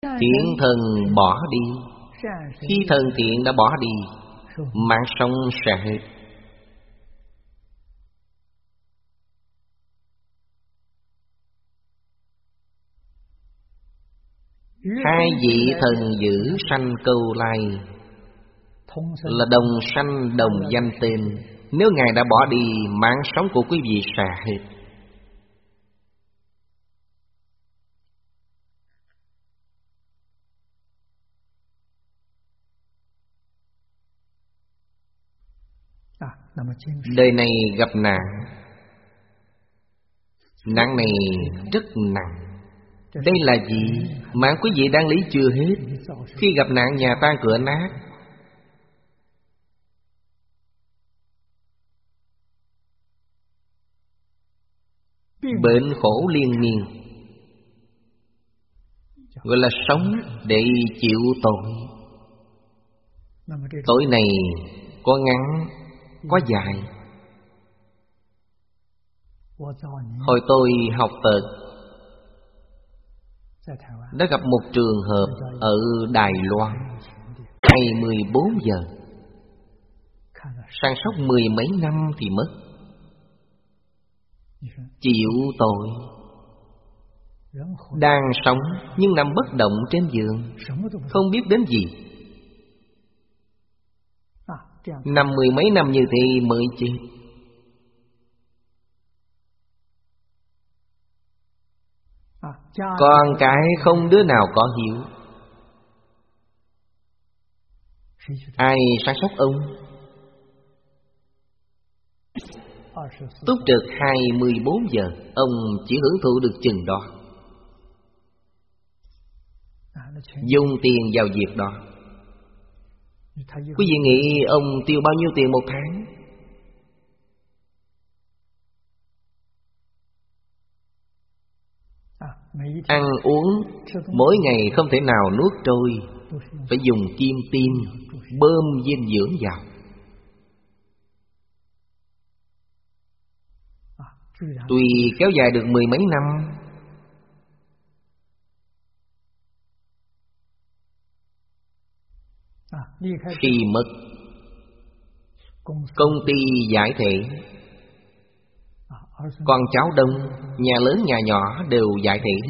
Thiện thần bỏ đi. Khi thần thiện đã bỏ đi, mạng sống sẽ hết. Hai vị thần giữ sanh câu lai là đồng sanh đồng danh tên. Nếu Ngài đã bỏ đi, mạng sống của quý vị sẽ hết. Đời này gặp nạn, nạn này rất nặng. Đây là gì? Mạng quý vị đang lý chưa hết. Khi gặp nạn nhà tan cửa nát, bệnh khổ liên miên, gọi là sống để chịu tội. Tội này có ngắn, có dài. Hồi tôi học Phật đã gặp một trường hợp ở Đài Loan. Ngày 14 giờ, săn sóc 10 mấy năm thì mất. Chịu tội. Đang sống nhưng nằm bất động trên giường, không biết đến gì. Nằm 10 mấy năm như thế mới chết. Con cái không đứa nào có hiếu. Ai săn sóc ông? Túc trực 24 giờ, ông chỉ hưởng thụ được chừng đó. Dùng tiền vào việc đó. Quý vị nghĩ ông tiêu bao nhiêu tiền một tháng? Ăn uống mỗi ngày không thể nào nuốt trôi, phải dùng kim tiêm bơm dinh dưỡng vào. Tuy kéo dài được 10 mấy năm, khi mất, công ty giải thể, con cháu đông, nhà lớn nhà nhỏ đều giải thể.